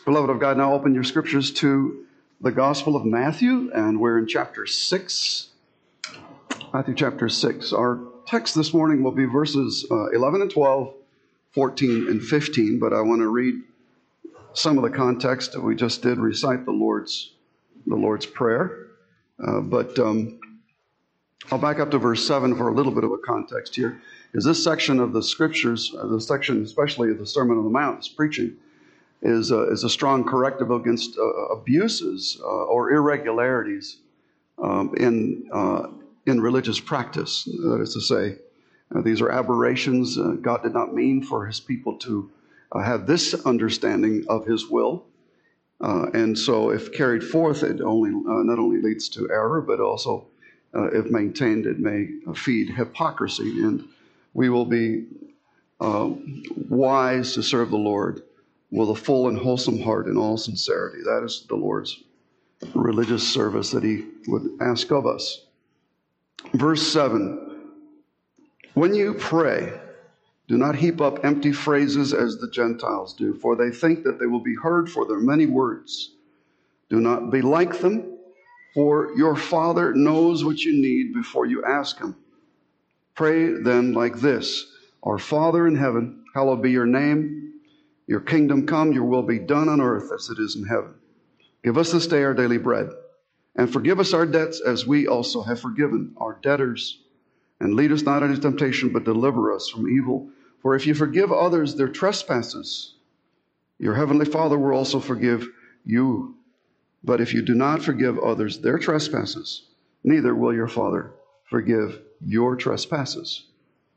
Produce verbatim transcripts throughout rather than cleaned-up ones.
Beloved of God, now open your scriptures to the Gospel of Matthew, and we're in chapter six. Matthew chapter six. Our text this morning will be verses uh, eleven and twelve, fourteen and fifteen, but I want to read some of the context that we just did recite the Lord's the Lord's Prayer. Uh, but um, I'll back up to verse seven for a little bit of a context here. Is this section of the scriptures, uh, the section especially of the Sermon on the Mount, this preaching, is a, is a strong corrective against uh, abuses uh, or irregularities um, in uh, in religious practice. That is to say, uh, these are aberrations. Uh, God did not mean for His people to uh, have this understanding of His will, uh, and so if carried forth, it only uh, not only leads to error, but also, uh, if maintained, it may feed hypocrisy, and we will be uh, wise to serve the Lord with a full and wholesome heart in all sincerity. That is the Lord's religious service that He would ask of us. Verse seven, when you pray, do not heap up empty phrases as the Gentiles do, for they think that they will be heard for their many words. Do not be like them, for your Father knows what you need before you ask Him. Pray then like this: Our Father in heaven, hallowed be your name. Your kingdom come, your will be done on earth as it is in heaven. Give us this day our daily bread, and forgive us our debts as we also have forgiven our debtors. And lead us not into temptation, but deliver us from evil. For if you forgive others their trespasses, your heavenly Father will also forgive you. But if you do not forgive others their trespasses, neither will your Father forgive your trespasses.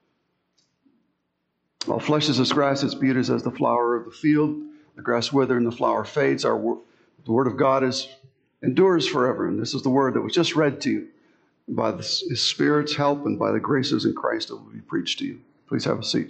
All flesh is as grass, its beauty is as the flower of the field. The grass withers and the flower fades. Our wor- the word of God is endures forever. And this is the word that was just read to you by the, His Spirit's help and by the graces in Christ that will be preached to you. Please have a seat.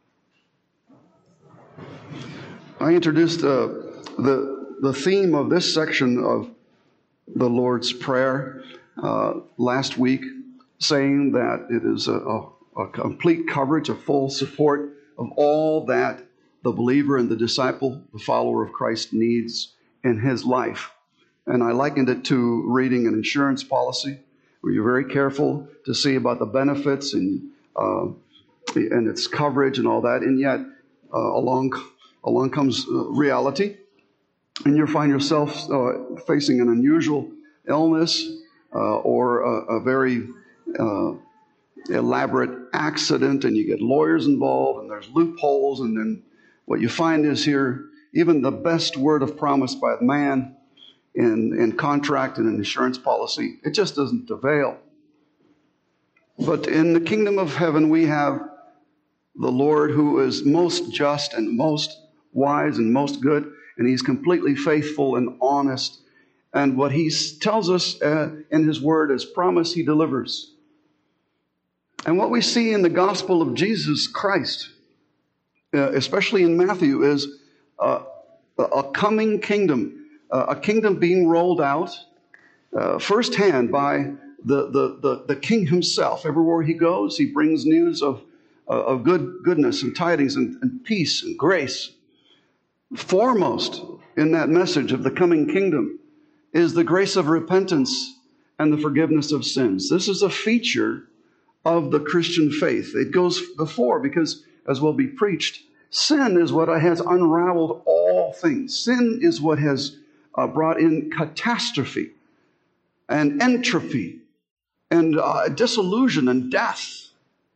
I introduced uh, the, the theme of this section of the Lord's Prayer uh, last week, saying that it is a, a, a complete coverage, a full support of all that the believer and the disciple, the follower of Christ, needs in his life. And I likened it to reading an insurance policy, where you're very careful to see about the benefits and uh, and its coverage and all that, and yet uh, along along comes uh, reality, and you find yourself uh, facing an unusual illness uh, or a, a very uh, elaborate accident, and you get lawyers involved, and there's loopholes, and then what you find is here, even the best word of promise by man in, in contract and in insurance policy, it just doesn't avail. But in the kingdom of heaven, we have the Lord who is most just and most wise and most good, and He's completely faithful and honest. And what He tells us uh, in His word as promise, He delivers. And what we see in the gospel of Jesus Christ, uh, especially in Matthew, is uh, a coming kingdom, uh, a kingdom being rolled out uh, firsthand by the, the, the, the King Himself. Everywhere He goes, He brings news of, uh, of good goodness and tidings and, and peace and grace. Foremost in that message of the coming kingdom is the grace of repentance and the forgiveness of sins. This is a feature of the Christian faith. It goes before because, as will be preached, sin is what has unraveled all things. Sin is what has uh, brought in catastrophe and entropy and uh, disillusion and death.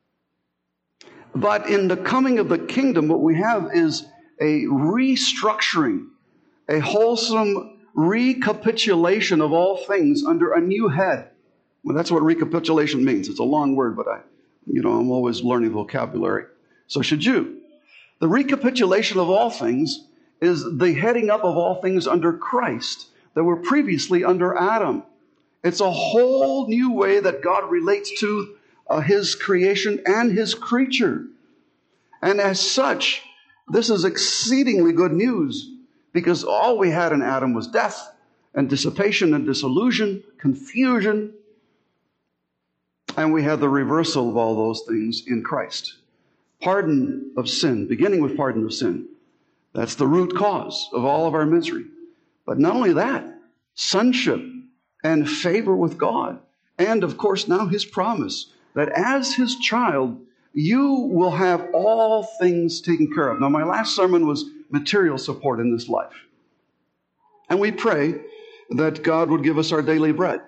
But in the coming of the kingdom, what we have is a restructuring, a wholesome recapitulation of all things under a new head. Well, that's what recapitulation means. It's a long word, but I, you know, I'm always learning vocabulary. So should you. The recapitulation of all things is the heading up of all things under Christ that were previously under Adam. It's a whole new way that God relates to uh, His creation and His creature. And as such, this is exceedingly good news, because all we had in Adam was death and dissipation and disillusion, confusion. And we have the reversal of all those things in Christ. Pardon of sin, beginning with pardon of sin, That's the root cause of all of our misery. But not only that, sonship and favor with God. And of course, now his promise that as his child, you will have all things taken care of. Now, my last sermon was material support in this life. And we pray that God would give us our daily bread.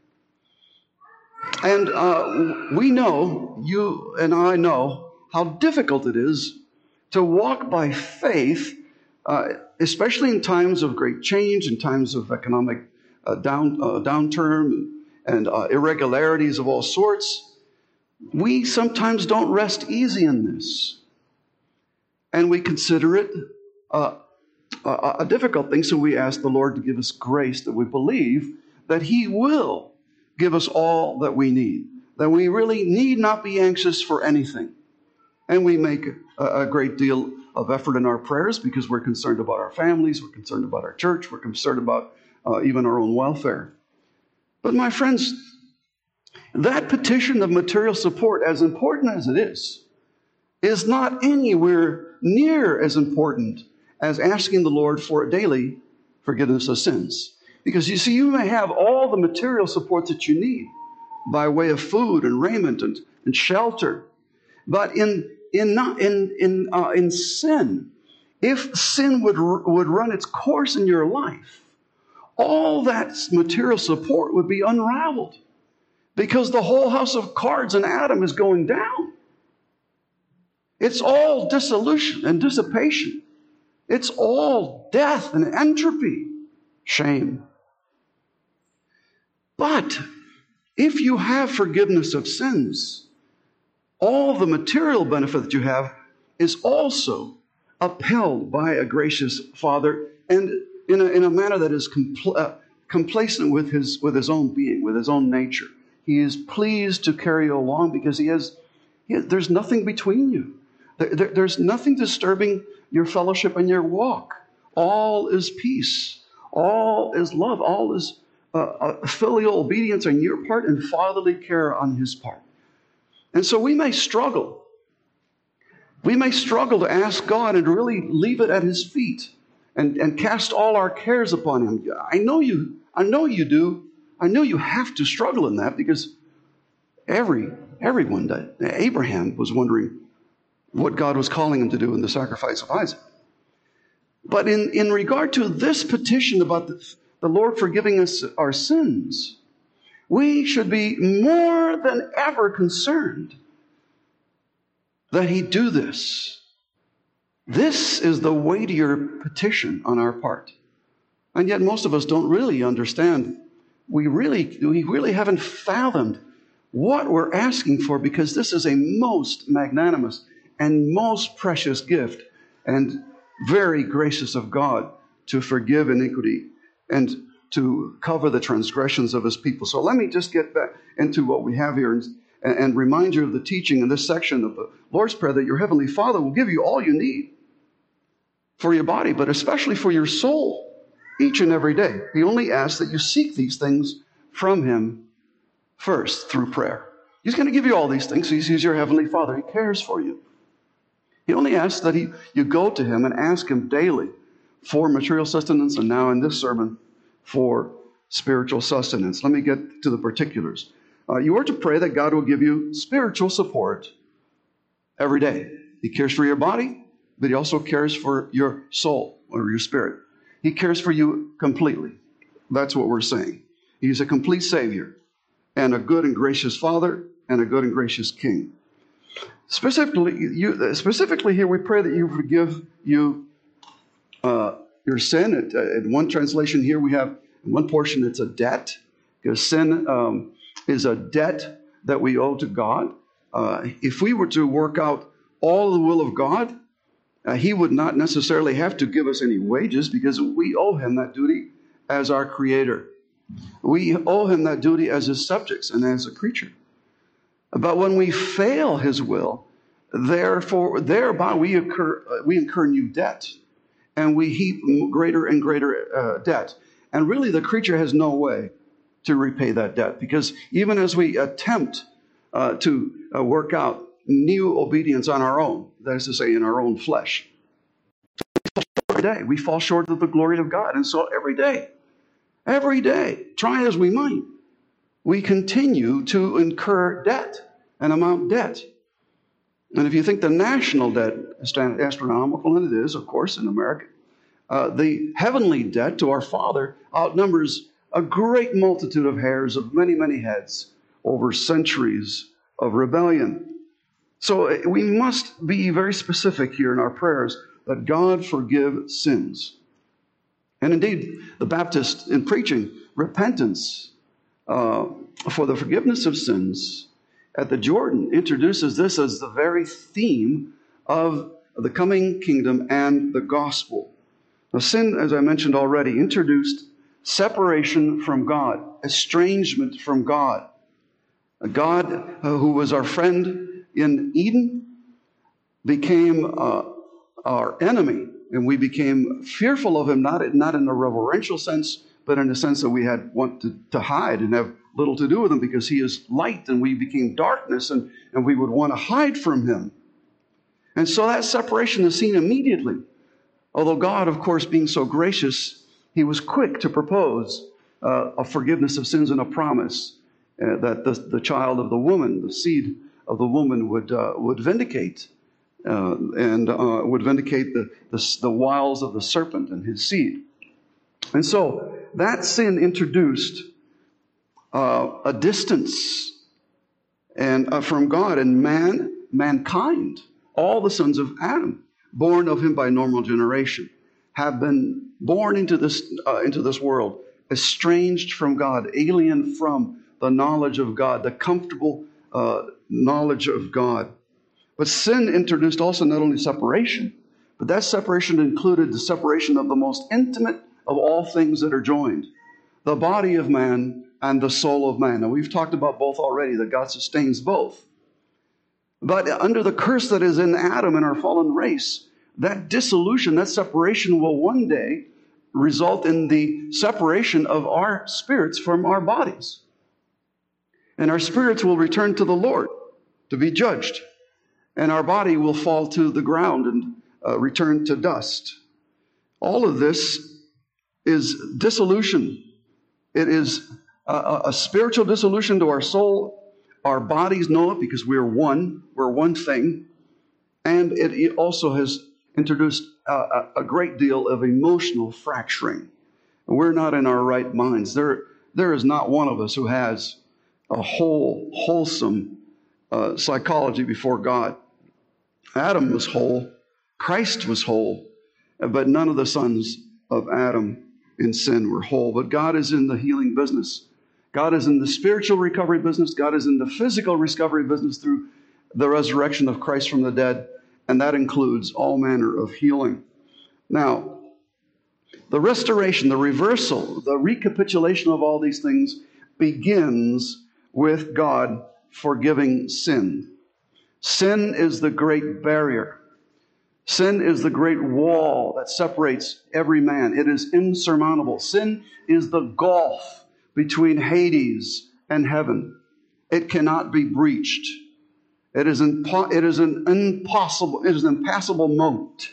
And uh, we know, you and I know, how difficult it is to walk by faith, uh, especially in times of great change, in times of economic uh, down, uh, downturn and uh, irregularities of all sorts. We sometimes don't rest easy in this. And we consider it uh, a, a difficult thing, so we ask the Lord to give us grace that we believe that he will give us all that we need, that we really need not be anxious for anything. And we make a, a great deal of effort in our prayers because we're concerned about our families, we're concerned about our church, we're concerned about uh, even our own welfare. But my friends, that petition of material support, as important as it is, is not anywhere near as important as asking the Lord for daily forgiveness of sins. Because you see, you may have all the material support that you need by way of food and raiment and, and shelter. But in in not in in uh, in sin, if sin would would run its course in your life, all that material support would be unraveled, because the whole house of cards in Adam is going down. It's all dissolution and dissipation. It's all death and entropy, shame. But if you have forgiveness of sins, all the material benefit that you have is also upheld by a gracious Father, and in a, in a manner that is compl- uh, complacent with his, with his own being, with his own nature. He is pleased to carry you along because he has, he has there's nothing between you. There, there, there's nothing disturbing your fellowship and your walk. All is peace. All is love. All is uh, uh, filial obedience on your part and fatherly care on his part. And so we may struggle. We may struggle to ask God and really leave it at his feet and, and cast all our cares upon him. I know you, I know you do. I know you have to struggle in that because every everyone did. Abraham was wondering what God was calling him to do in the sacrifice of Isaac. But in, in regard to this petition about the, the Lord forgiving us our sins, we should be more than ever concerned that he do this. This is the weightier petition on our part. And yet most of us don't really understand. We really, we really haven't fathomed what we're asking for, because this is a most magnanimous and most precious gift and very gracious of God to forgive iniquity and to cover the transgressions of his people. So let me just get back into what we have here and, and remind you of the teaching in this section of the Lord's Prayer, that your Heavenly Father will give you all you need for your body, but especially for your soul, each and every day. He only asks that you seek these things from him first through prayer. He's going to give you all these things. He's, he's your Heavenly Father. He cares for you. He only asks that he, you go to him and ask him daily for material sustenance, and now in this sermon for spiritual sustenance. Let me get to the particulars. Uh, you are to pray that God will give you spiritual support every day. He cares for your body, but he also cares for your soul or your spirit. He cares for you completely. That's what we're saying. He's a complete Savior and a good and gracious Father and a good and gracious King. Specifically, you, specifically here, we pray that you forgive you uh, your sin. It, uh, in one translation here, we have, in one portion, it's a debt, because sin um, is a debt that we owe to God. Uh, if we were to work out all the will of God, uh, he would not necessarily have to give us any wages, because we owe him that duty as our Creator. We owe him that duty as his subjects and as a creature. But when we fail his will, therefore, thereby we incur, we incur new debt, and we heap greater and greater uh, debt. And really, the creature has no way to repay that debt, because even as we attempt uh, to uh, work out new obedience on our own, that is to say, in our own flesh, day. We fall short of the glory of God. And so every day, every day, try as we might, we continue to incur debt and amount debt. And if you think the national debt is astronomical, and it is, of course, in America, uh, the heavenly debt to our Father outnumbers a great multitude of hairs of many, many heads over centuries of rebellion. So we must be very specific here in our prayers that God forgive sins. And indeed, the Baptist, in preaching repentance uh, for the forgiveness of sins at the Jordan, introduces this as the very theme of the coming kingdom and the gospel. Now, sin, as I mentioned already, introduced separation from God, estrangement from God. A God uh, who was our friend in Eden became uh, our enemy, and we became fearful of him, not, not in a reverential sense, but in the sense that we had want to, to hide and have little to do with him because he is light, and we became darkness, and, and we would want to hide from him. And so that separation is seen immediately. Although God, of course, being so gracious, he was quick to propose uh, a forgiveness of sins and a promise uh, that the, the child of the woman, the seed of the woman, would uh, would vindicate uh, and uh, would vindicate the, the the wiles of the serpent and his seed. And so that sin introduced uh, a distance and uh, from God and man, mankind, all the sons of Adam, born of him by normal generation, have been born into this uh, into this world, estranged from God, alien from the knowledge of God, the comfortable uh, knowledge of God. But sin introduced also not only separation, but that separation included the separation of the most intimate of all things that are joined, the body of man and the soul of man. Now, we've talked about both already, that God sustains both. But under the curse that is in Adam and our fallen race, that dissolution, that separation will one day result in the separation of our spirits from our bodies. And our spirits will return to the Lord to be judged. And our body will fall to the ground and uh, return to dust. All of this is dissolution. It is a, a spiritual dissolution to our soul. Our bodies know it because we're one. We're one thing. And it, it also has introduced a, a great deal of emotional fracturing. We're not in our right minds. There, there is not one of us who has a whole, wholesome uh, psychology before God. Adam was whole. Christ was whole. But none of the sons of Adam in sin were whole. But God is in the healing business. God is in the spiritual recovery business. God is in the physical recovery business through the resurrection of Christ from the dead. And that includes all manner of healing. Now, the restoration, the reversal, the recapitulation of all these things begins with God forgiving sin. Sin is the great barrier. Sin is the great wall that separates every man. It is insurmountable. Sin is the gulf between Hades and heaven. It cannot be breached. It is, impo- it is an impossible, it is an impassable moat.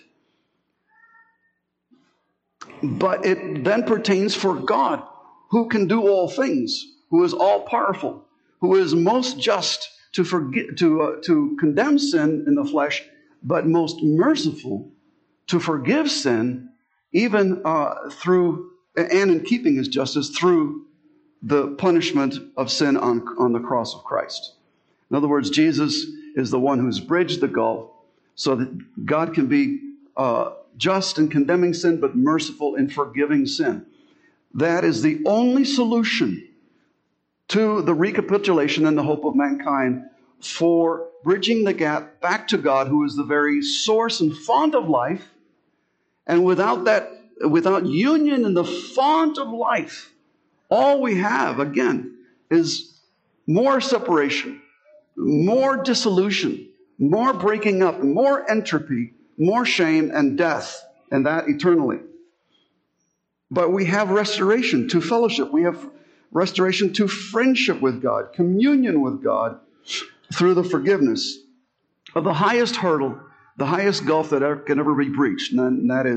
But it then pertains for God, who can do all things, who is all powerful, who is most just to forget, to uh, to condemn sin in the flesh, but most merciful to forgive sin, even uh, through and in keeping his justice through the punishment of sin on, on the cross of Christ. In other words, Jesus is the one who's bridged the gulf so that God can be uh, just in condemning sin, but merciful in forgiving sin. That is the only solution to the recapitulation and the hope of mankind for bridging the gap back to God, who is the very source and font of life. And without that, without union in the font of life, all we have, again, is more separation, more dissolution, more breaking up, more entropy, more shame and death, and that eternally. But we have restoration to fellowship. We have restoration to friendship with God, communion with God, through the forgiveness of the highest hurdle, the highest gulf that ever, can ever be breached, and that is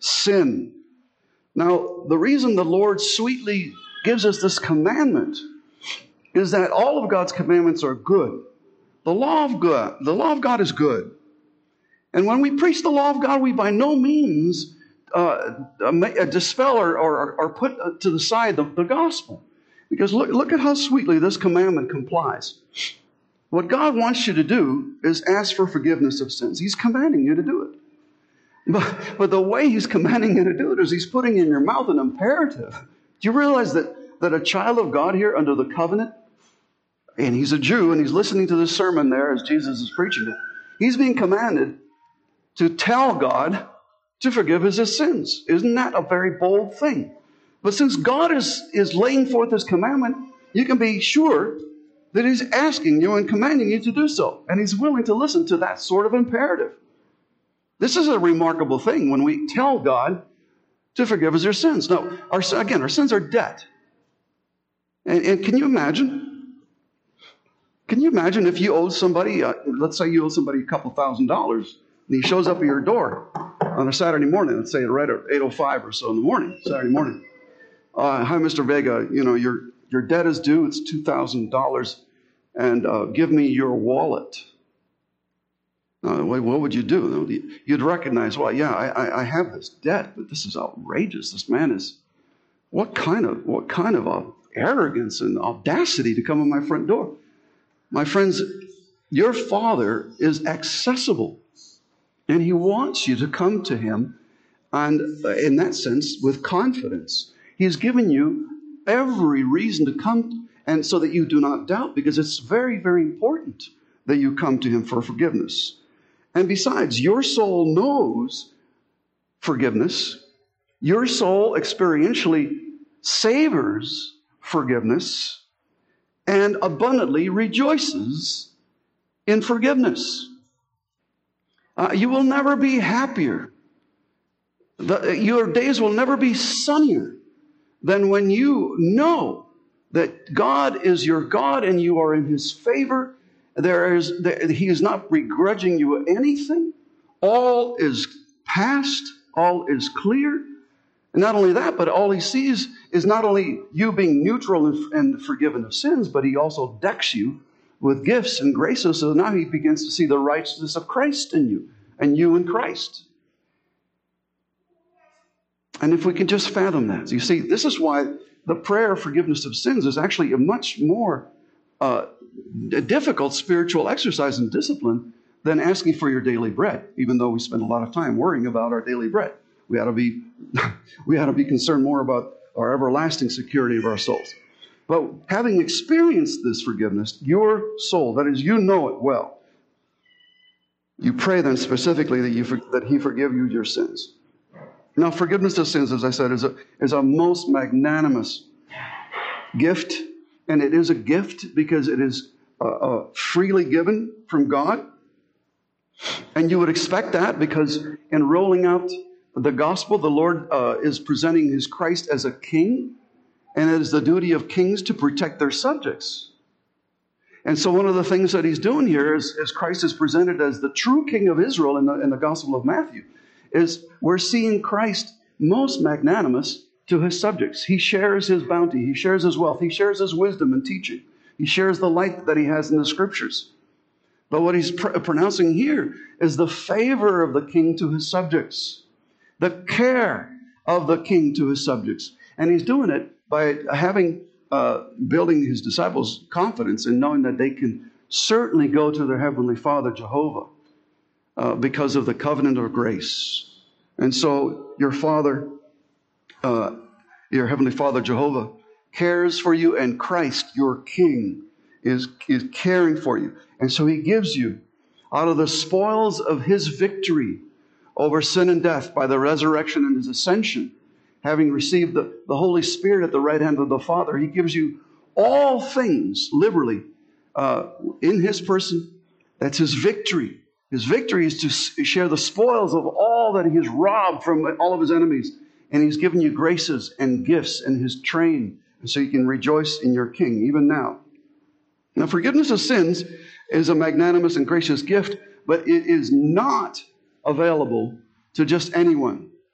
sin. Now, the reason the Lord sweetly gives us this commandment is that all of God's commandments are good. The law of God, the law of God is good. And when we preach the law of God, we by no means uh, dispel or, or, or put to the side the, the gospel. Because look, look at how sweetly this commandment complies. What God wants you to do is ask for forgiveness of sins. He's commanding you to do it. But, but the way He's commanding you to do it is He's putting in your mouth an imperative. Do you realize that, that a child of God here under the covenant, and he's a Jew, and he's listening to this sermon there as Jesus is preaching it, he's being commanded to tell God to forgive his sins. Isn't that a very bold thing? But since God is, is laying forth His commandment, you can be sure that He's asking you and commanding you to do so. And He's willing to listen to that sort of imperative. This is a remarkable thing when we tell God to forgive us our sins. Now, our, again, our sins are debt. And, and can you imagine? Can you imagine if you owed somebody, uh, let's say you owe somebody a couple thousand dollars, and he shows up at your door on a Saturday morning, let's say right at eight oh five or so in the morning, Saturday morning. Uh, Hi, Mister Vega, you know, your, your debt is due, it's two thousand dollars, and uh, give me your wallet. Uh, what would you do? You'd recognize, well, yeah, I, I have this debt, but this is outrageous. This man is, what kind of, what kind of uh, arrogance and audacity to come in my front door? My friends, your Father is accessible, and He wants you to come to Him, and uh, in that sense, with confidence. He's given you every reason to come, and so that you do not doubt, because it's very, very important that you come to Him for forgiveness. And besides, your soul knows forgiveness. Your soul experientially savors forgiveness and abundantly rejoices in forgiveness. Uh, you will never be happier. The, your days will never be sunnier than when you know that God is your God and you are in His favor. There is, there, He is not begrudging you anything. All is past. All is clear. And not only that, but all He sees is not only you being neutral and, and forgiven of sins, but He also decks you with gifts and graces. So now He begins to see the righteousness of Christ in you and you in Christ. And if we can just fathom that. You see, this is why the prayer of forgiveness of sins is actually a much more uh, difficult spiritual exercise and discipline than asking for your daily bread, even though we spend a lot of time worrying about our daily bread. We ought to be, we ought to be concerned more about our everlasting security of our souls. But having experienced this forgiveness, your soul, that is, you know it well, you pray then specifically that, you, that He forgive you your sins. Now, forgiveness of sins, as I said, is a, is a most magnanimous gift. And it is a gift because it is uh, uh, freely given from God. And you would expect that because in rolling out the gospel, the Lord uh, is presenting His Christ as a king. And it is the duty of kings to protect their subjects. And so one of the things that He's doing here is, as Christ is presented as the true king of Israel in the, in the Gospel of Matthew, is we're seeing Christ most magnanimous to His subjects. He shares His bounty. He shares His wealth. He shares His wisdom and teaching. He shares the light that He has in the Scriptures. But what He's pr- pronouncing here is the favor of the king to His subjects, the care of the king to His subjects. And He's doing it by having, uh, building His disciples' confidence in knowing that they can certainly go to their Heavenly Father, Jehovah, Uh, because of the covenant of grace. And so your Father, uh, your Heavenly Father, Jehovah, cares for you, and Christ, your King, is, is caring for you. And so He gives you, out of the spoils of His victory over sin and death by the resurrection and His ascension, having received the, the Holy Spirit at the right hand of the Father, He gives you all things liberally uh, in His person. That's His victory. His victory is to share the spoils of all that He has robbed from all of His enemies. And He's given you graces and gifts and His train. And so you can rejoice in your King, even now. Now, forgiveness of sins is a magnanimous and gracious gift, but it is not available to just anyone.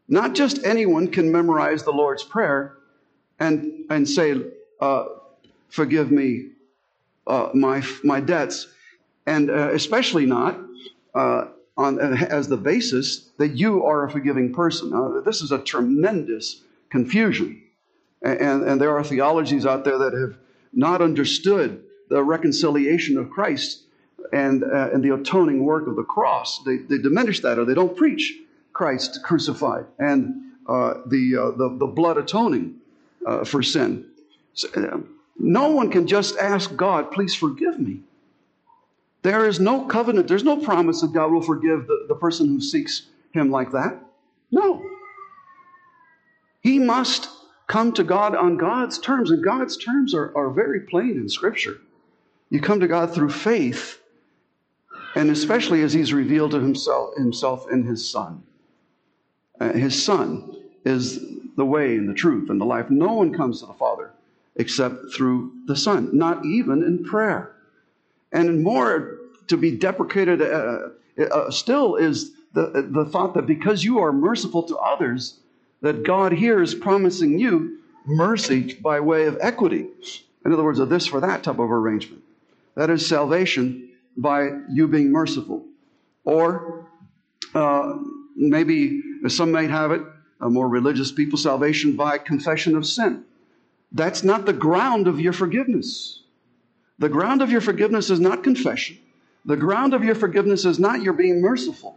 Not just anyone can memorize the Lord's Prayer and, and say, uh, forgive me uh, my, my debts, and uh, especially not uh, on as the basis that you are a forgiving person. Now, this is a tremendous confusion. And, and there are theologies out there that have not understood the reconciliation of Christ and, uh, and the atoning work of the cross. They, they diminish that, or they don't preach Christ crucified and uh, the, uh, the the blood atoning uh, for sin. So, uh, no one can just ask God, please forgive me. There is no covenant, there's no promise that God will forgive the, the person who seeks him like that. No. He must come to God on God's terms, and God's terms are, are very plain in Scripture. You come to God through faith, and especially as he's revealed to himself, himself in his Son. Uh, his Son is the way and the truth and the life. No one comes to the Father except through the Son, not even in prayer. And more to be deprecated uh, uh, still is the, the thought that because you are merciful to others, that God here is promising you mercy by way of equity. In other words, a this for that type of arrangement. That is salvation by you being merciful. Or uh, maybe some might have it, uh, more religious people, salvation by confession of sin. That's not the ground of your forgiveness. The ground of your forgiveness is not confession. The ground of your forgiveness is not your being merciful.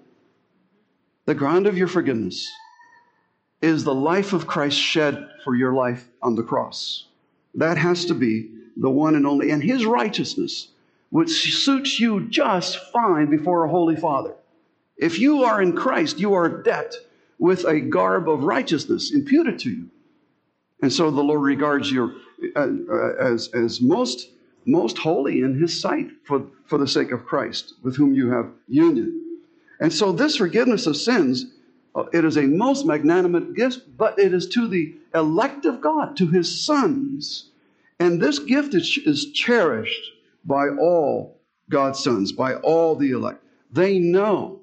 The ground of your forgiveness is the life of Christ shed for your life on the cross. That has to be the one and only. And his righteousness, which suits you just fine before a holy Father. If you are in Christ, you are decked with a garb of righteousness imputed to you. And so the Lord regards you uh, uh, as, as most, most holy in his sight for, for the sake of Christ, with whom you have union. And so this forgiveness of sins, uh, it is a most magnanimous gift, but it is to the elect of God, to his sons. And this gift is, is cherished by all God's sons, by all the elect. They know,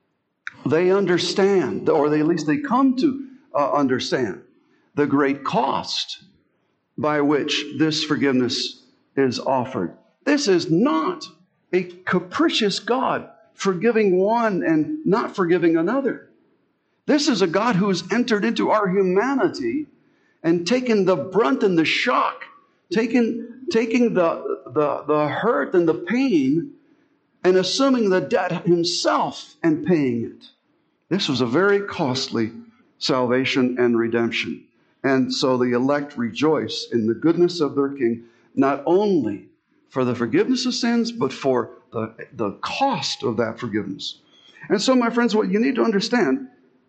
they understand, or they, at least they come to uh, understand the great cost by which this forgiveness is offered. This is not a capricious God forgiving one and not forgiving another. This is a God who has entered into our humanity and taken the brunt and the shock, taken, taking the, the, the hurt and the pain and assuming the debt himself and paying it. This was a very costly salvation and redemption. And so the elect rejoice in the goodness of their King, not only for the forgiveness of sins, but for the, the cost of that forgiveness. And so, my friends, what you need to understand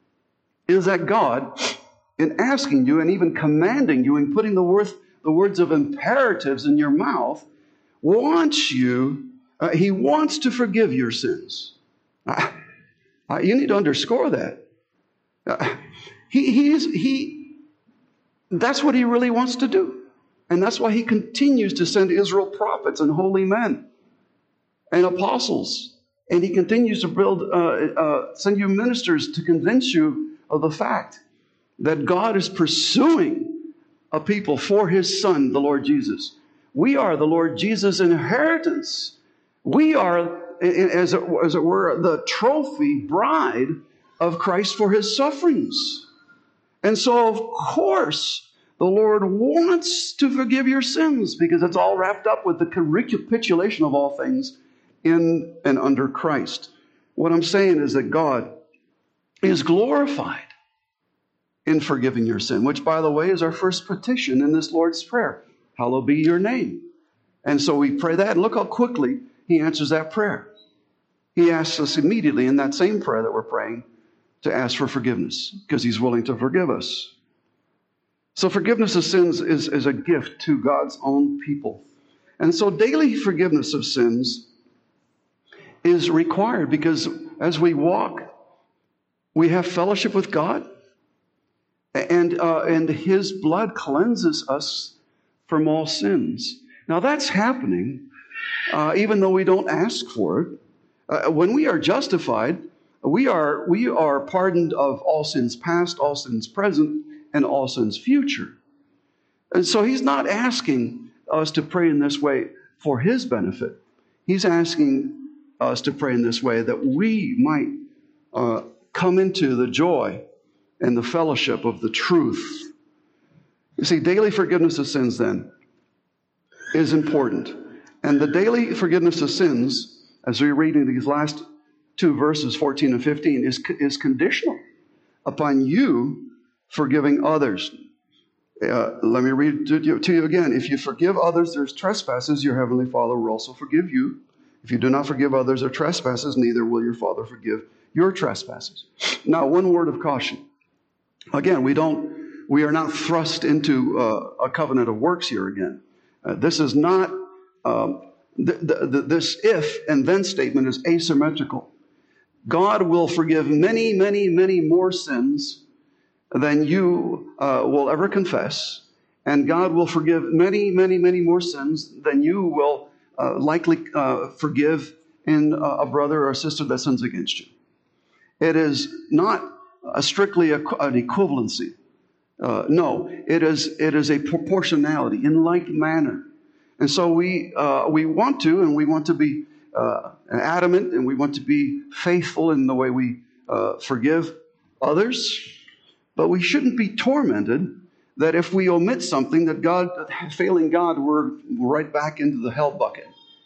is that God, in asking you and even commanding you and putting the, worth, the words of imperatives in your mouth, wants you, uh, he wants to forgive your sins. Uh, uh, you need to underscore that. Uh, he, he is, he, That's what he really wants to do. And that's why he continues to send Israel prophets and holy men and apostles. And he continues to build, uh, uh, send you ministers to convince you of the fact that God is pursuing a people for his Son, the Lord Jesus. We are the Lord Jesus' inheritance. We are, as it, as it were, the trophy bride of Christ for his sufferings. And so, of course, the Lord wants to forgive your sins because it's all wrapped up with the recapitulation of all things in and under Christ. What I'm saying is that God is glorified in forgiving your sin, which, by the way, is our first petition in this Lord's Prayer. Hallowed be your name. And so we pray that, and look how quickly he answers that prayer. He asks us immediately in that same prayer that we're praying to ask for forgiveness, because he's willing to forgive us. So forgiveness of sins is, is a gift to God's own people. And so daily forgiveness of sins is required because as we walk, we have fellowship with God, and, uh, and his blood cleanses us from all sins. Now that's happening uh, even though we don't ask for it. Uh, when we are justified, We are, we are pardoned of all sins past, all sins present, and all sins future. And so he's not asking us to pray in this way for his benefit. He's asking us to pray in this way that we might uh, come into the joy and the fellowship of the truth. You see, daily forgiveness of sins then is important. And the daily forgiveness of sins, as we read in these last two verses, fourteen and fifteen, is, is conditional upon you forgiving others. Uh, let me read to you, to you again. If you forgive others their trespasses, your heavenly Father will also forgive you. If you do not forgive others their trespasses, neither will your Father forgive your trespasses. Now, one word of caution. Again, we don't, we are not thrust into uh, a covenant of works here again. Uh, this is not, um, th- th- th- this if and then statement is asymmetrical. God will forgive many, many, many more sins than you uh, will ever confess. And God will forgive many, many, many more sins than you will uh, likely uh, forgive in a brother or a sister that sins against you. It is not a strictly a, an equivalency. Uh, no, it is it is a proportionality in like manner. And so we uh, we want to, and we want to be uh, adamant, and we want to be faithful in the way we uh, forgive others. But we shouldn't be tormented that if we omit something, that God, failing God, we're right back into the hell bucket.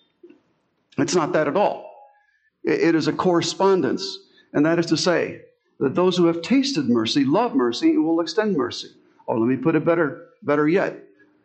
It's not that at all. It is a correspondence, and that is to say that those who have tasted mercy love mercy and will extend mercy. Or let me put it better, better yet.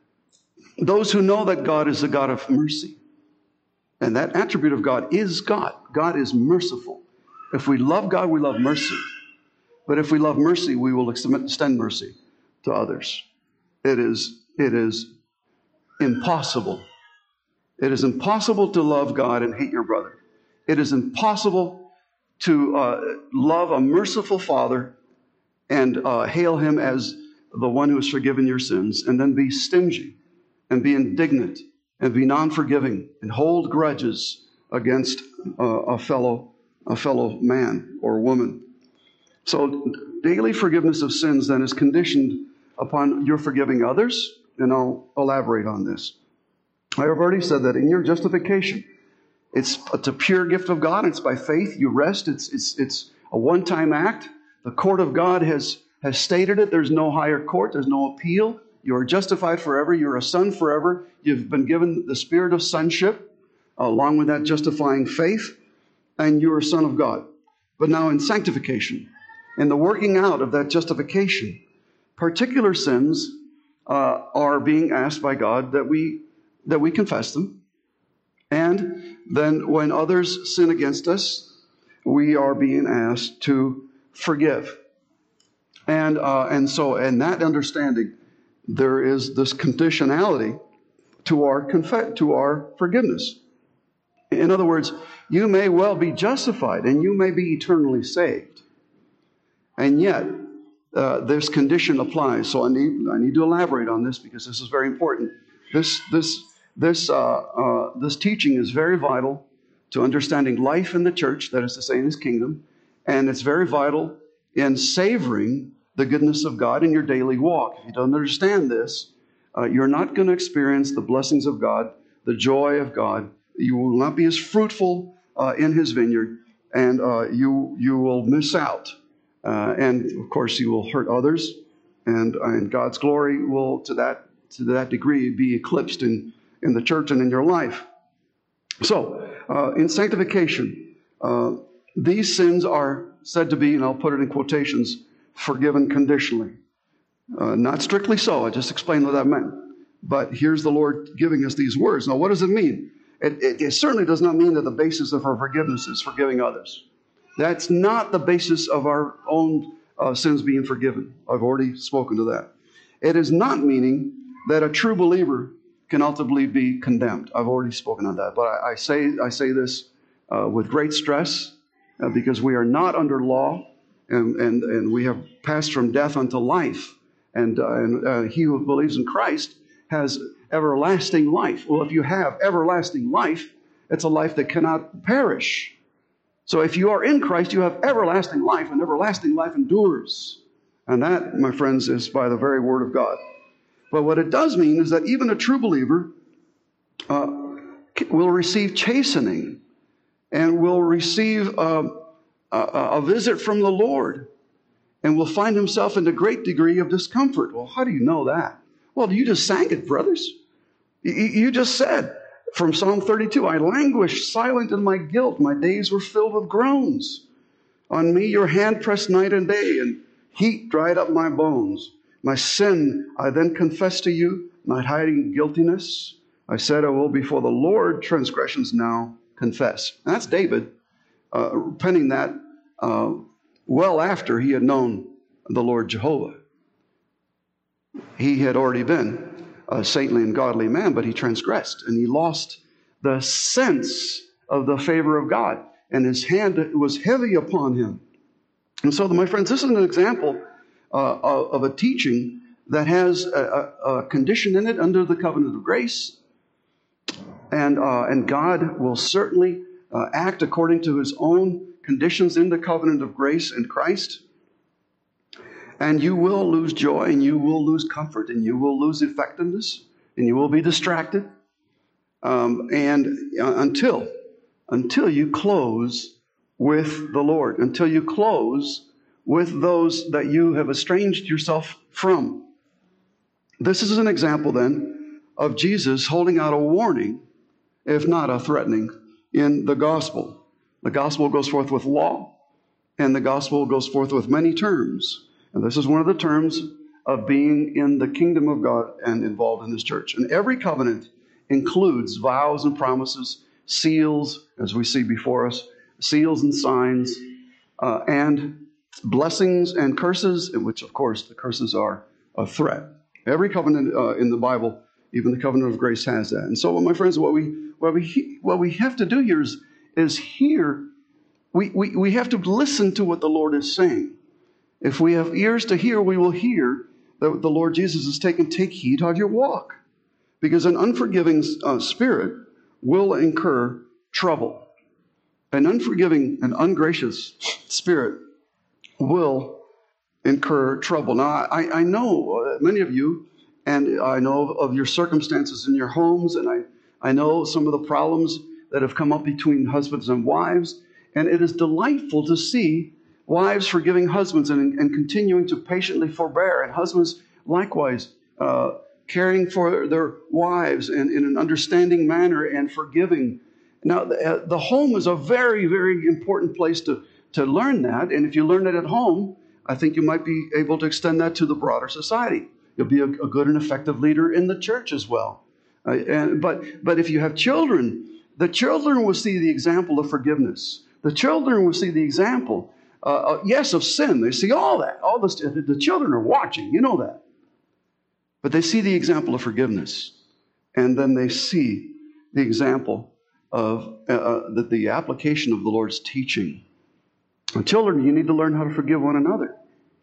Those who know that God is a God of mercy, and that attribute of God is God. God is merciful. If we love God, we love mercy. But if we love mercy, we will extend mercy to others. It is, it is impossible. It is impossible to love God and hate your brother. It is impossible to uh, love a merciful Father and uh, hail him as the one who has forgiven your sins, and then be stingy and be indignant and be non-forgiving and hold grudges against uh, a fellow, a fellow man or woman. So daily forgiveness of sins then is conditioned upon your forgiving others, and I'll elaborate on this. I have already said that in your justification, it's, it's a pure gift of God. It's by faith. You rest. It's, it's, it's a one-time act. The court of God has, has stated it. There's no higher court. There's no appeal. You are justified forever. You're a son forever. You've been given the spirit of sonship along with that justifying faith, and you're a son of God. But now in sanctification, in the working out of that justification, particular sins uh, are being asked by God that we that we confess them. And then when others sin against us, we are being asked to forgive. And uh, and so in that understanding, there is this conditionality to our conf- to our forgiveness. In other words, you may well be justified and you may be eternally saved. And yet, uh, this condition applies. So I need I need to elaborate on this because this is very important. This this this uh, uh, this teaching is very vital to understanding life in the church, that is to say, in His kingdom, and it's very vital in savoring the goodness of God in your daily walk. If you don't understand this, uh, you're not going to experience the blessings of God, the joy of God. You will not be as fruitful uh, in His vineyard, and uh, you you will miss out. Uh, and of course, you will hurt others, and, and God's glory will, to that to that degree, be eclipsed in, in the church and in your life. So, uh, in sanctification, uh, these sins are said to be, and I'll put it in quotations, forgiven conditionally. Uh, not strictly so. I just explained what that meant. But here's the Lord giving us these words. Now, what does it mean? It, it, it certainly does not mean that the basis of our forgiveness is forgiving others. That's not the basis of our own uh, sins being forgiven. I've already spoken to that. It is not meaning that a true believer can ultimately be condemned. I've already spoken on that. But I, I say I say this uh, with great stress uh, because we are not under law, and, and, and we have passed from death unto life. And, uh, and uh, he who believes in Christ has everlasting life. Well, if you have everlasting life, it's a life that cannot perish. So if you are in Christ, you have everlasting life, and everlasting life endures. And that, my friends, is by the very word of God. But what it does mean is that even a true believer uh, will receive chastening and will receive a, a, a visit from the Lord and will find himself in a great degree of discomfort. Well, how do you know that? Well, you just sang it, brothers. You, you just said from Psalm thirty-two, I languished silent in my guilt. My days were filled with groans. On me your hand pressed night and day, and heat dried up my bones. My sin I then confessed to you, not hiding guiltiness. I said, I will before the Lord transgressions now confess. And that's David uh, penning that uh, well after he had known the Lord Jehovah. He had already been a saintly and godly man, but he transgressed and he lost the sense of the favor of God, and his hand was heavy upon him. And so, my friends, this is an example uh, of a teaching that has a, a, a condition in it under the covenant of grace, and uh, and God will certainly uh, act according to his own conditions in the covenant of grace in Christ. And you will lose joy, and you will lose comfort, and you will lose effectiveness, and you will be distracted. Um, and uh, until, until you close with the Lord, until you close with those that you have estranged yourself from. This is an example then of Jesus holding out a warning, if not a threatening, in the gospel. The gospel goes forth with law, and the gospel goes forth with many terms. And this is one of the terms of being in the kingdom of God and involved in His church. And every covenant includes vows and promises, seals, as we see before us, seals and signs, uh, and blessings and curses, in which, of course, the curses are a threat. Every covenant uh, in the Bible, even the covenant of grace, has that. And so, my friends, what we what we what we have to do here is is hear. We we we have to listen to what the Lord is saying. If we have ears to hear, we will hear that the Lord Jesus is taking, take heed how you walk. Because an unforgiving uh, spirit will incur trouble. An unforgiving and ungracious spirit will incur trouble. Now, I, I know many of you, and I know of your circumstances in your homes, and I, I know some of the problems that have come up between husbands and wives, and it is delightful to see wives forgiving husbands and, and continuing to patiently forbear, and husbands likewise uh, caring for their wives in, in an understanding manner and forgiving. Now, the, uh, the home is a very, very important place to, to learn that, and if you learn it at home, I think you might be able to extend that to the broader society. You'll be a, a good and effective leader in the church as well. Uh, and, but, but if you have children, the children will see the example of forgiveness. The children will see the example Uh, uh, yes, of sin. They see all that. All this. The children are watching. You know that. But they see the example of forgiveness. And then they see the example of uh, uh, the, the application of the Lord's teaching. And children, you need to learn how to forgive one another.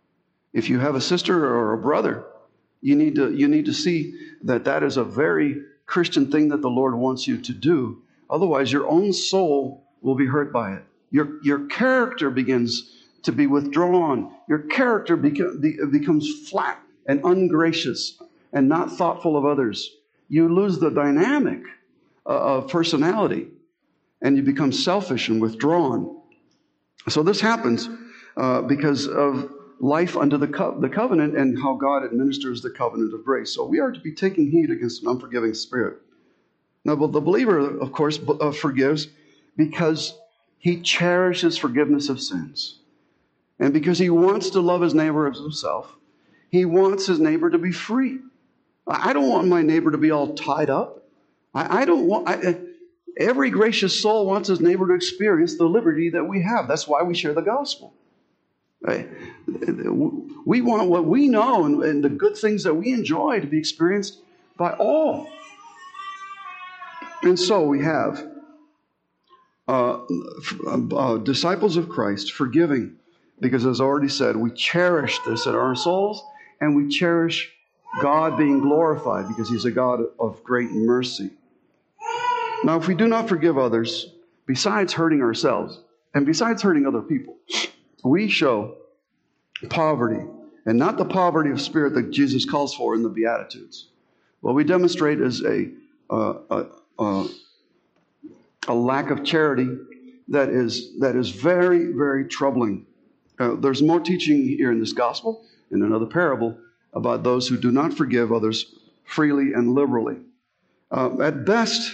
If you have a sister or a brother, you need to, you need to see that that is a very Christian thing that the Lord wants you to do. Otherwise, your own soul will be hurt by it. Your, your character begins to be withdrawn. Your character beca- be, becomes flat and ungracious and not thoughtful of others. You lose the dynamic uh, of personality, and you become selfish and withdrawn. So this happens uh, because of life under the, co- the covenant and how God administers the covenant of grace. So we are to be taking heed against an unforgiving spirit. Now, but the believer, of course, uh, forgives because he cherishes forgiveness of sins. And because he wants to love his neighbor as himself, he wants his neighbor to be free. I don't want my neighbor to be all tied up. I, I don't want... I, every gracious soul wants his neighbor to experience the liberty that we have. That's why we share the gospel. Right? We want what we know and, and the good things that we enjoy to be experienced by all. And so we have Uh, uh, disciples of Christ, forgiving, because as I already said, we cherish this in our souls, and we cherish God being glorified because He's a God of great mercy. Now, if we do not forgive others, besides hurting ourselves, And besides hurting other people, we show poverty, and not the poverty of spirit that Jesus calls for in the Beatitudes. What we demonstrate is a, uh, a, a, a lack of charity that is, that is very, very troubling. Uh, there's more teaching here in this gospel, in another parable, about those who do not forgive others freely and liberally. Uh, at best,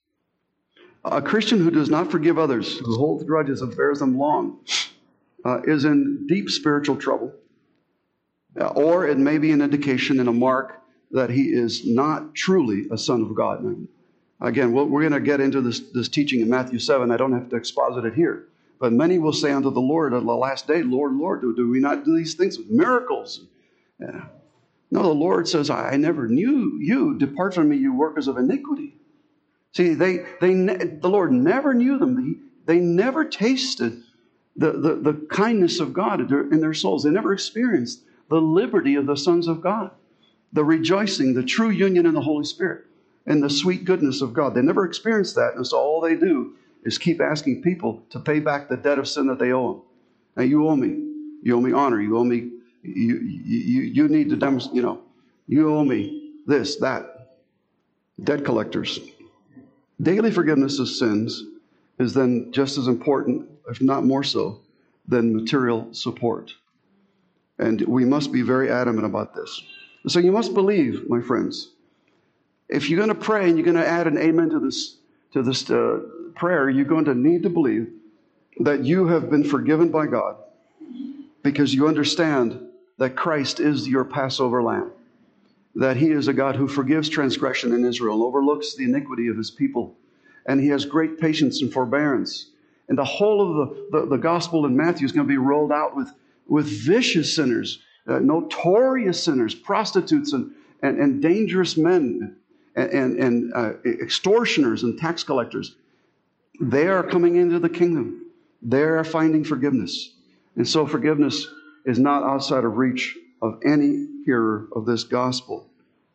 a Christian who does not forgive others, who holds grudges and bears them long, uh, is in deep spiritual trouble. Uh, or it may be an indication and a mark that he is not truly a son of God. Now, again, we're going to get into this, this teaching in Matthew seven. I don't have to exposit it here. But many will say unto the Lord at the last day, Lord, Lord, do, do we not do these things with miracles? Yeah. No, the Lord says, I never knew you. Depart from me, you workers of iniquity. See, they, they, the Lord never knew them. They never tasted the, the, the kindness of God in their souls. They never experienced the liberty of the sons of God, the rejoicing, the true union in the Holy Spirit, and the sweet goodness of God. They never experienced that, and so all they do is keep asking people to pay back the debt of sin that they owe them. Now, you owe me. You owe me honor. You owe me, you, you, you need to demonstrate, you know, you owe me this, that. Debt collectors. Daily forgiveness of sins is then just as important, if not more so, than material support. And we must be very adamant about this. So you must believe, my friends, if you're going to pray and you're going to add an amen to this, to this uh, prayer, you're going to need to believe that you have been forgiven by God because you understand that Christ is your Passover lamb, that he is a God who forgives transgression in Israel, overlooks the iniquity of his people, and he has great patience and forbearance. And the whole of the, the, the gospel in Matthew is going to be rolled out with, with vicious sinners, uh, notorious sinners, prostitutes and, and, and dangerous men, and, and, and uh, extortioners and tax collectors. They are coming into the kingdom. They are finding forgiveness. And so forgiveness is not outside of reach of any hearer of this gospel.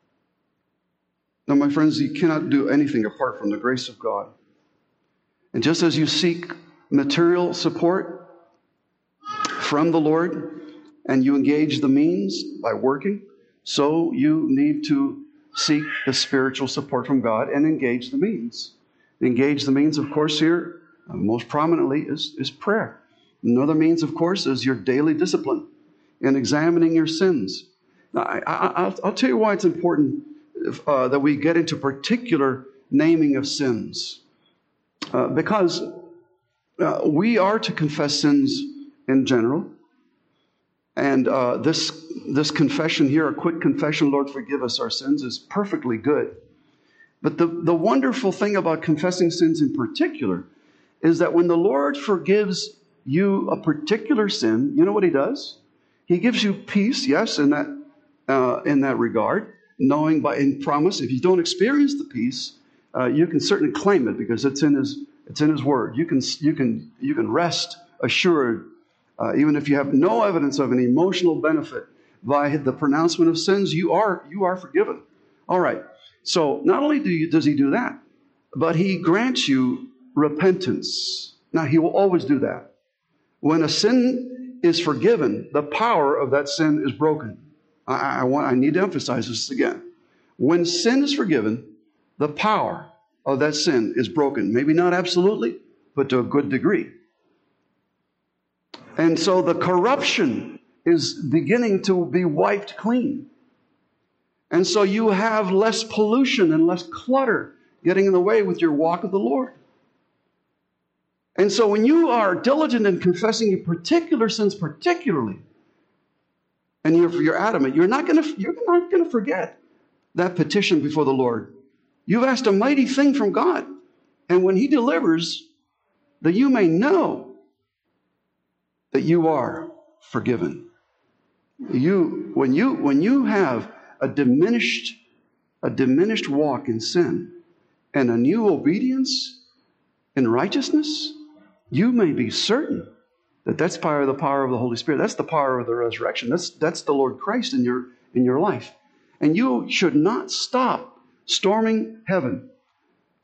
Now, my friends, you cannot do anything apart from the grace of God. And just as you seek material support from the Lord and you engage the means by working, so you need to seek the spiritual support from God and engage the means. Engage the means, of course, here, uh, most prominently, is, is prayer. Another means, of course, is your daily discipline in examining your sins. Now, I, I, I'll, I'll tell you why it's important if, uh, that we get into particular naming of sins. Uh, because uh, we are to confess sins in general. And uh, this, this confession here, a quick confession, Lord, forgive us our sins, is perfectly good. But the, the wonderful thing about confessing sins in particular is that when the Lord forgives you a particular sin, you know what he does? He gives you peace, yes, in that uh, in that regard, knowing by in promise. If you don't experience the peace, uh, you can certainly claim it because it's in his it's in his word. You can you can you can rest assured, uh, even if you have no evidence of an emotional benefit by the pronouncement of sins, you are you are forgiven. All right. So not only do you, does he do that, but he grants you repentance. Now, he will always do that. When a sin is forgiven, the power of that sin is broken. I, I, want, I need to emphasize this again. When sin is forgiven, the power of that sin is broken. Maybe not absolutely, but to a good degree. And so the corruption is beginning to be wiped clean. And so you have less pollution and less clutter getting in the way with your walk with the Lord. And so when you are diligent in confessing your particular sins particularly, and you're, you're adamant, you're not going to you're not going to forget that petition before the Lord. You've asked a mighty thing from God. And when he delivers, that you may know that you are forgiven. You, when you, when you have a diminished, a diminished walk in sin and a new obedience in righteousness, you may be certain that that's power, the power of the Holy Spirit. That's the power of the resurrection. That's, that's the Lord Christ in your, in your life. And you should not stop storming heaven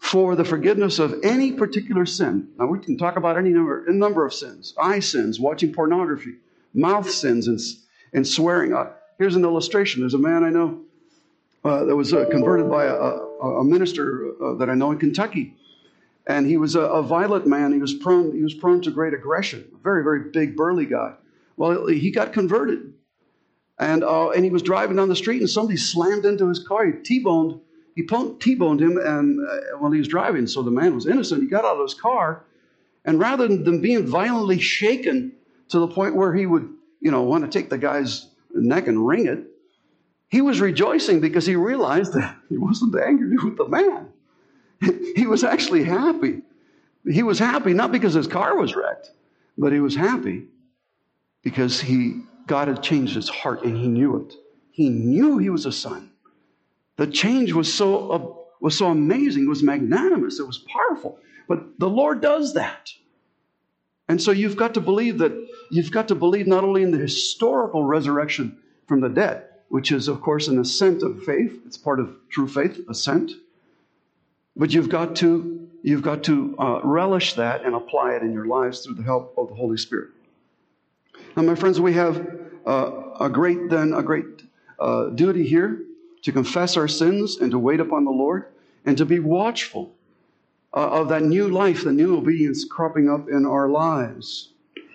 for the forgiveness of any particular sin. Now, we can talk about any number, a number of sins. Eye sins, watching pornography, mouth sins, and, and swearing. Uh, here's an illustration. There's a man I know uh, that was uh, converted by a, a, a minister uh, that I know in Kentucky. And he was a, a violent man. He was prone, he was prone to great aggression. A very, very big, burly guy. Well, he got converted. And, uh, and he was driving down the street, and somebody slammed into his car. He T-boned He T-boned him and uh, while he was driving. So the man was innocent. He got out of his car, and rather than being violently shaken to the point where he would, you know, want to take the guy's neck and wring it, he was rejoicing because he realized that he wasn't angry with the man. He was actually happy. He was happy not because his car was wrecked, but he was happy because he God had changed his heart, and he knew it. He knew he was a son. The change was so uh, was so amazing. It was magnanimous. It was powerful. But the Lord does that. And so you've got to believe that you've got to believe not only in the historical resurrection from the dead, which is, of course, an ascent of faith. It's part of true faith, ascent. But you've got to you've got to uh, relish that and apply it in your lives through the help of the Holy Spirit. Now, my friends, we have uh, a great then a great uh, duty here to confess our sins and to wait upon the Lord and to be watchful uh, of that new life, the new obedience cropping up in our lives.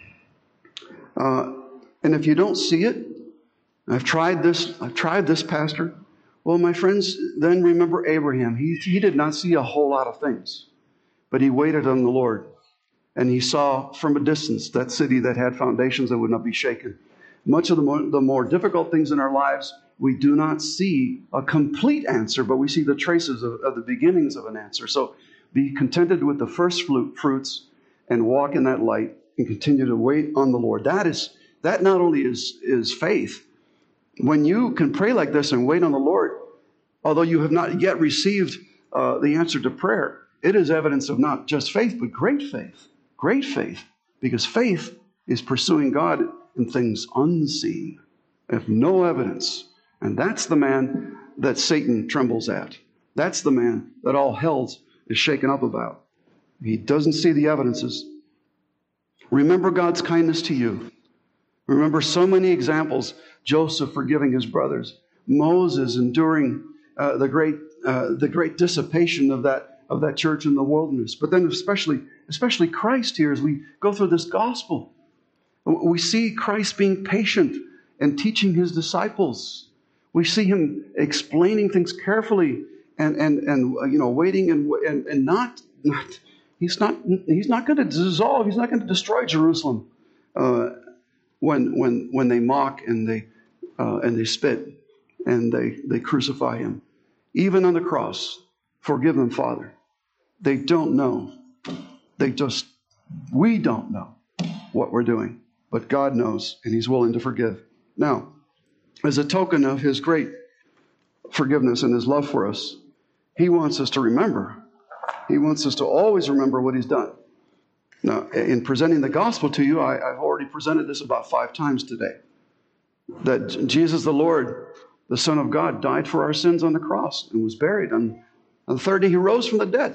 Uh, and if you don't see it, I've tried this, I've tried this, Pastor. Well, my friends, then remember Abraham. He, he did not see a whole lot of things, but he waited on the Lord. And he saw from a distance that city that had foundations that would not be shaken. Much of the more, the more difficult things in our lives, we do not see a complete answer, but we see the traces of, of the beginnings of an answer. So be contented with the first fruits and walk in that light and continue to wait on the Lord. That is that not only is, is faith. When you can pray like this and wait on the Lord, although you have not yet received uh, the answer to prayer, it is evidence of not just faith, but great faith. Great faith, because faith is pursuing God in things unseen, if no evidence. And that's the man that Satan trembles at. That's the man that all hell is shaken up about. He doesn't see the evidences. Remember God's kindness to you. Remember so many examples. Joseph forgiving his brothers. Moses enduring uh, the great uh, the great dissipation of that of that church in the wilderness. But then especially especially Christ here as we go through this gospel. We see Christ being patient and teaching his disciples. We see him explaining things carefully and and and uh, you know waiting and and and not not he's not he's not going to dissolve. He's not going to destroy Jerusalem uh, when when when they mock and they uh, and they spit and they they crucify him. Even on the cross, forgive them, Father. They don't know. They just we don't know what we're doing, but God knows, and he's willing to forgive. Now, as a token of his great forgiveness and his love for us, he wants us to remember. He wants us to always remember what he's done. Now, in presenting the gospel to you, I, I've already presented this about five times today. That Jesus the Lord, the Son of God, died for our sins on the cross and was buried. On, on the third day, he rose from the dead.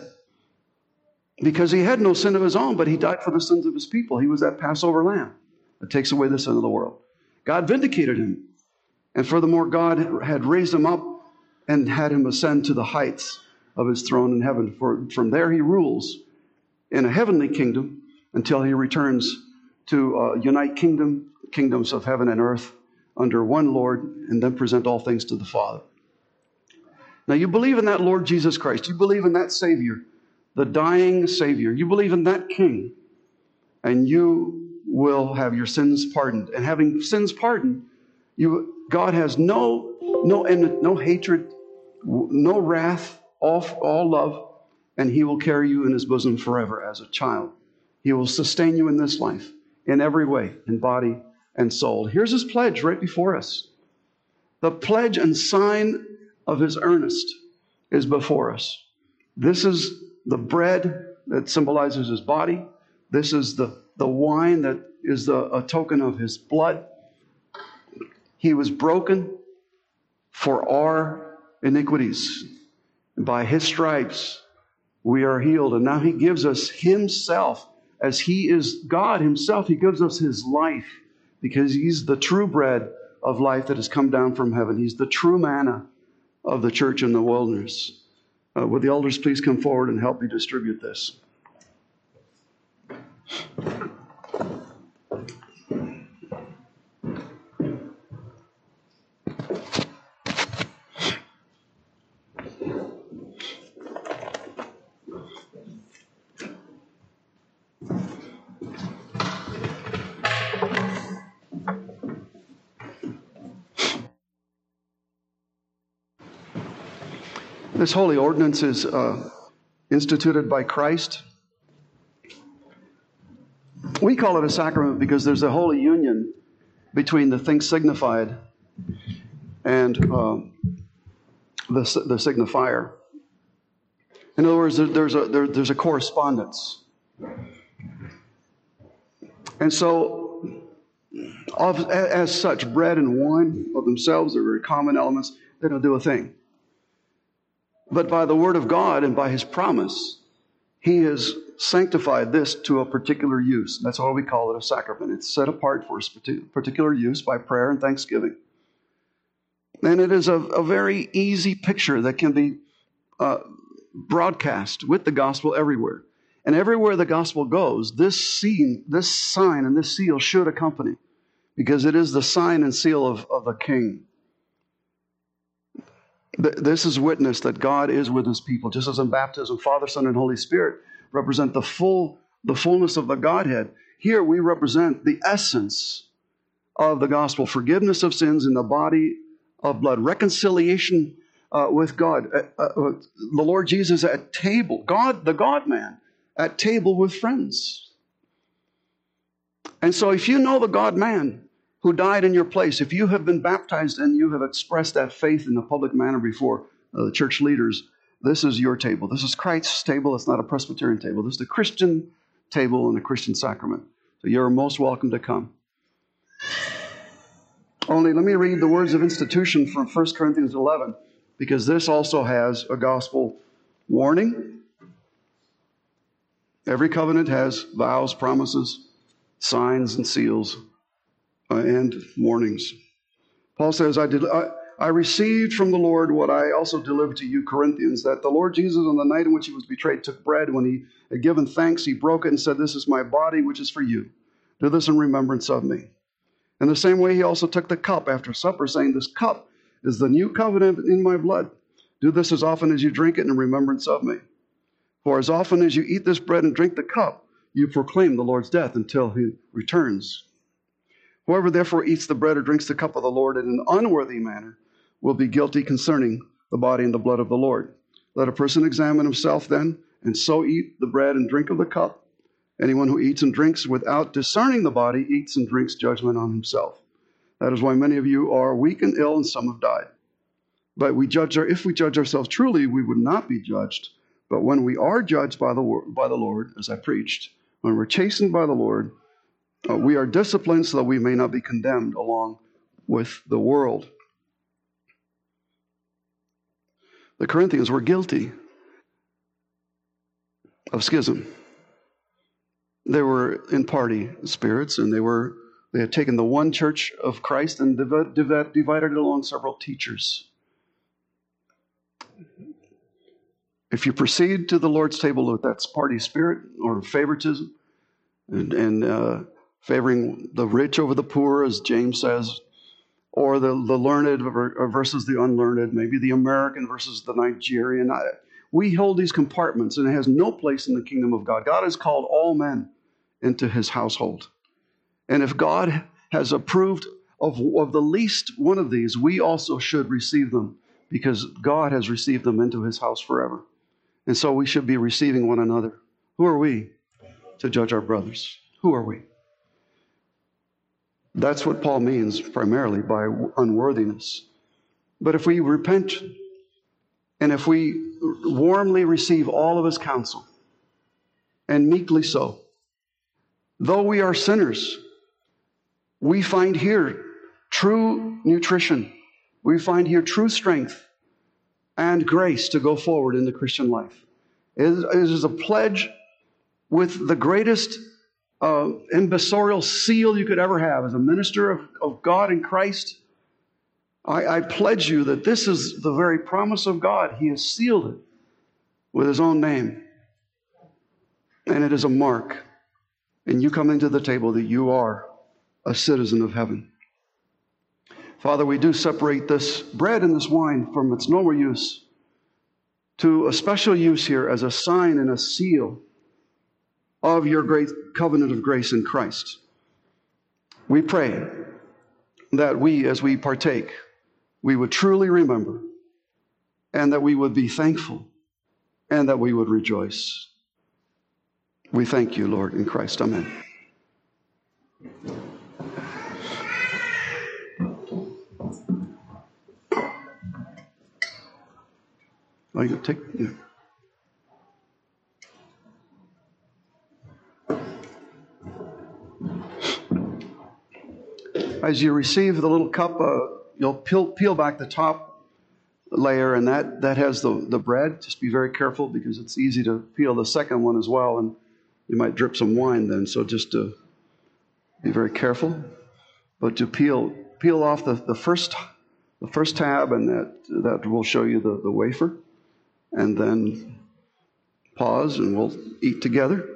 Because he had no sin of his own, but he died for the sins of his people. He was that Passover lamb that takes away the sin of the world. God vindicated him. And furthermore, God had raised him up and had him ascend to the heights of his throne in heaven. For from there he rules in a heavenly kingdom until he returns to uh, unite kingdom, kingdoms of heaven and earth under one Lord, and then present all things to the Father. Now you believe in that Lord Jesus Christ. You believe in that Savior, the dying Savior. You believe in that King, and you will have your sins pardoned. And having sins pardoned, you God has no no no hatred, no wrath, all, all love, and he will carry you in his bosom forever as a child. He will sustain you in this life in every way, in body and soul. Here's his pledge right before us. The pledge and sign of his earnest is before us. This is the bread that symbolizes his body. This is the, the wine that is the, a token of his blood. He was broken for our iniquities. And by his stripes, we are healed. And now He gives us Himself. As He is God Himself, He gives us His life because He's the true bread of life that has come down from heaven. He's the true manna of the church in the wilderness. Uh, would the elders please come forward and help me distribute this? This holy ordinance is uh, instituted by Christ. We call it a sacrament because there's a holy union between the thing signified and uh, the, the signifier. In other words, there's a, there, there's a correspondence. And so, of, as such, bread and wine of themselves are very common elements. They don't do a thing. But by the Word of God and by His promise, He has sanctified this to a particular use. That's why we call it a sacrament. It's set apart for a particular use by prayer and thanksgiving. And it is a, a very easy picture that can be uh, broadcast with the gospel everywhere. And everywhere the gospel goes, this scene, this sign and this seal should accompany, because it is the sign and seal of, of the King. This is witness that God is with His people. Just as in baptism, Father, Son, and Holy Spirit represent the full, the fullness of the Godhead. Here we represent the essence of the gospel. Forgiveness of sins in the body of blood. Reconciliation uh, with God. Uh, uh, the Lord Jesus at table. God, the God-man, at table with friends. And so if you know the God-man who died in your place, if you have been baptized and you have expressed that faith in a public manner before uh, the church leaders, this is your table. This is Christ's table. It's not a Presbyterian table. This is the Christian table and the Christian sacrament. So you're most welcome to come. Only let me read the words of institution from First Corinthians eleven, because this also has a gospel warning. Every covenant has vows, promises, signs, and seals. Uh, and warnings. Paul says, I, did, I, I received from the Lord what I also delivered to you, Corinthians, that the Lord Jesus on the night in which He was betrayed took bread. When He had given thanks, He broke it and said, this is my body, which is for you. Do this in remembrance of me. In the same way, He also took the cup after supper, saying, this cup is the new covenant in my blood. Do this as often as you drink it in remembrance of me. For as often as you eat this bread and drink the cup, you proclaim the Lord's death until He returns. Whoever therefore eats the bread or drinks the cup of the Lord in an unworthy manner will be guilty concerning the body and the blood of the Lord. Let a person examine himself then, and so eat the bread and drink of the cup. Anyone who eats and drinks without discerning the body eats and drinks judgment on himself. That is why many of you are weak and ill, and some have died. But we judge our, if we judge ourselves truly, we would not be judged. But when we are judged by the by the Lord, as I preached, when we're chastened by the Lord, Uh, we are disciplined so that we may not be condemned along with the world. The Corinthians were guilty of schism. They were in party spirits, and they were they had taken the one church of Christ and div- div- divided it along several teachers. If you proceed to the Lord's table with that party spirit or favoritism, and, and uh, favoring the rich over the poor, as James says, or the, the learned versus the unlearned, maybe the American versus the Nigerian. We hold these compartments, and it has no place in the kingdom of God. God has called all men into His household. And if God has approved of, of the least one of these, we also should receive them, because God has received them into His house forever. And so we should be receiving one another. Who are we to judge our brothers? Who are we? That's what Paul means primarily by unworthiness. But if we repent and if we warmly receive all of His counsel, and meekly so, though we are sinners, we find here true nutrition. We find here true strength and grace to go forward in the Christian life. It is, it is a pledge with the greatest uh, imbecilial seal you could ever have. As a minister of, of God in Christ, I, I pledge you that this is the very promise of God. He has sealed it with His own name. And it is a mark. And you come into the table that you are a citizen of heaven. Father, we do separate this bread and this wine from its normal use to a special use here as a sign and a seal of your great covenant of grace in Christ. We pray that we, as we partake, we would truly remember, and that we would be thankful, and that we would rejoice. We thank you, Lord, in Christ. Amen. Oh, you take. Yeah. As you receive the little cup, uh, you'll peel, peel back the top layer, and that, that has the, the bread. Just be very careful because it's easy to peel the second one as well, and you might drip some wine then. So just to be very careful. But to peel peel off the, the first the first tab, and that that will show you the, the wafer. And then pause, and we'll eat together.